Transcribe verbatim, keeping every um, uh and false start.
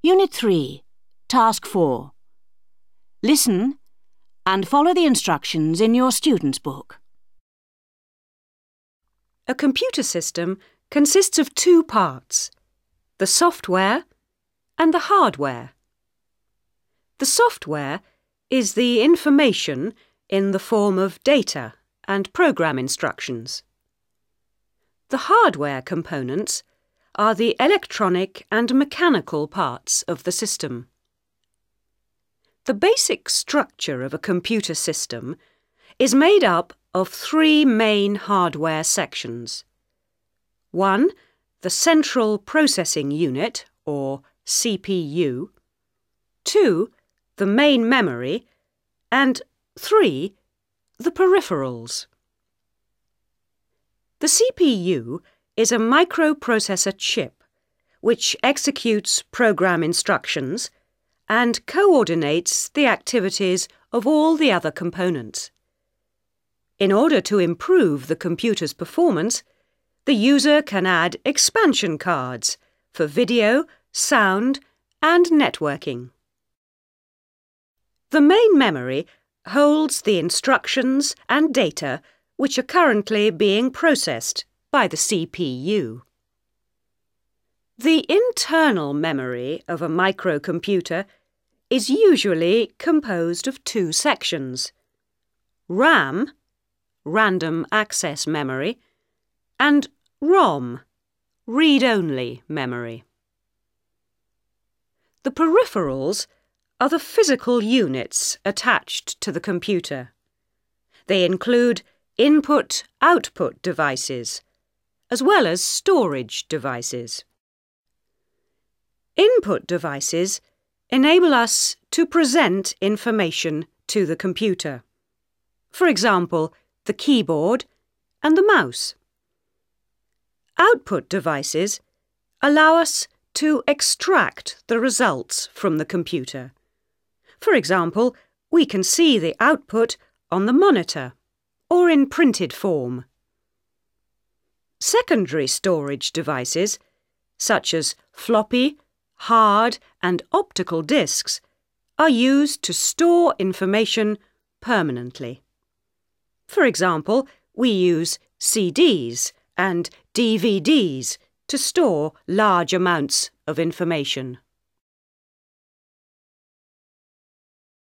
Unit three, Task four. Listen and follow the instructions in your student's book. A computer system consists of two parts, the software and the hardware. The software is the information in the form of data and program instructions. The hardware components are the electronic and mechanical parts of the system. The basic structure of a computer system is made up of three main hardware sections. One, the Central Processing Unit, or C P U. Two, the main memory. And three, the peripherals. The C P U is a microprocessor chip which executes program instructions and coordinates the activities of all the other components. In order to improve the computer's performance, the user can add expansion cards for video, sound, and networking. The main memory holds the instructions and data which are currently being processed by the C P U. The internal memory of a microcomputer is usually composed of two sections: RAM, random access memory, and ROM, read-only memory. The peripherals are the physical units attached to the computer. They include input-output devices, as well as storage devices. Input devices enable us to present information to the computer. For example, the keyboard and the mouse. Output devices allow us to extract the results from the computer. For example, we can see the output on the monitor or in printed form. Secondary storage devices, such as floppy, hard, and optical disks, are used to store information permanently. For example, we use C Ds and D V Ds to store large amounts of information.